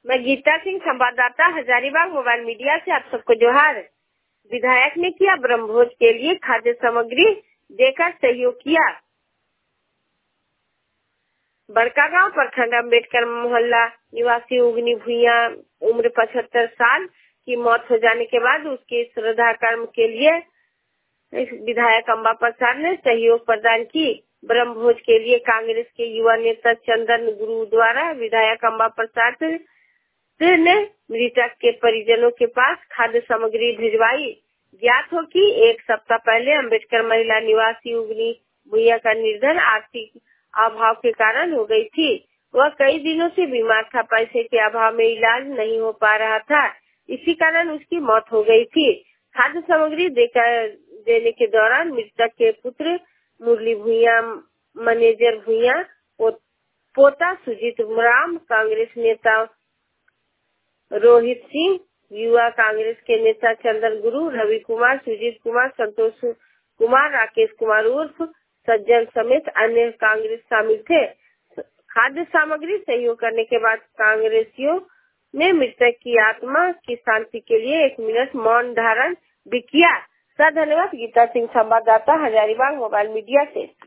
मैं गीता सिंह, संवाददाता Hazaribagh mobile media से आप सबको जोहार। विधायक ने किया ब्रह्मभोज के लिए खाद्य सामग्री देकर सहयोग किया। बड़कागांव प्रखंड अम्बेडकर मोहल्ला निवासी उगनी भुइया उम्र 75 साल की मौत हो जाने के बाद उसके श्रद्धा कर्म के लिए विधायक अम्बा प्रसाद ने सहयोग प्रदान की। ब्रह्मभोज के लिए कांग्रेस के युवा नेता चंदन गुरु द्वारा विधायक अम्बा प्रसाद ने मृतक के परिजनों के पास खाद्य सामग्री भिजवाई। ज्ञात हो कि एक सप्ताह पहले अम्बेडकर महिला निवासी उगनी भुइया का निधन आर्थिक अभाव के कारण हो गई थी। वह कई दिनों से बीमार था, पैसे के अभाव में इलाज नहीं हो पा रहा था, इसी कारण उसकी मौत हो गई थी। खाद्य सामग्री देने के दौरान मृतक के पुत्र मुरली भुइया, मैनेजर भुइया, पोता सुजीत राम, कांग्रेस नेता रोहित सिंह, युवा कांग्रेस के नेता चंदन गुरु, रवि कुमार, सुजीत कुमार, संतोष कुमार, राकेश कुमार उर्फ सज्जन समेत अन्य कांग्रेस शामिल थे। खाद्य सामग्री सहयोग करने के बाद कांग्रेसियों ने मृतक की आत्मा की शांति के लिए 1 मिनट मौन धारण भी किया। धन्यवाद। गीता सिंह, संवाददाता हजारीबाग मोबाइल मीडिया से।